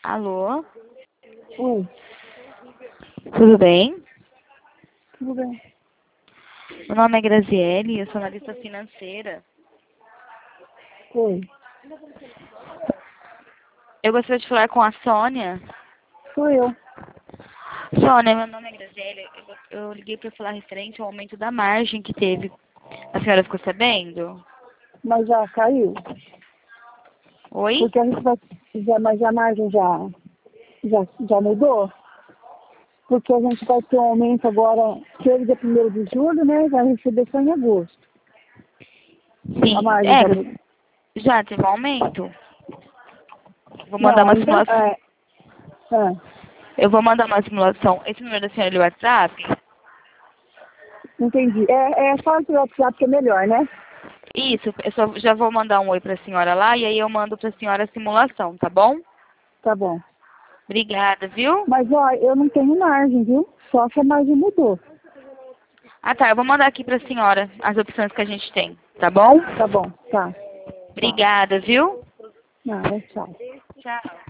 Alô? Oi, Tudo bem? tudo bem? Meu nome é Graziele, eu sou analista financeira. Oi, Eu gostaria de falar com a Sônia. sou eu. Sônia, meu nome é Graziele. Eu liguei para falar referente ao aumento da margem que teve. A senhora ficou sabendo? Mas já caiu? Oi? Porque a gente vai. Mas a margem já mudou? Porque a gente vai ter um aumento agora, que é dia 1º de julho, né? Vai receber só em agosto. A Sim, margem já mudou. já teve um aumento. Vou mandar Não, uma ainda. simulação. É, Eu vou mandar uma simulação. Esse número da senhora é do WhatsApp? entendi. Fala pelo WhatsApp que é melhor, né? Isso, já vou mandar um oi para a senhora lá e aí eu mando para a senhora a simulação, tá bom? Tá bom. Obrigada, viu? Mas, ó, eu não tenho margem, viu? Só que a margem mudou. Ah, tá. Eu vou mandar aqui pra senhora as opções que a gente tem, tá bom? Tá bom, tá. Obrigada, viu? Nada, tchau. Tchau.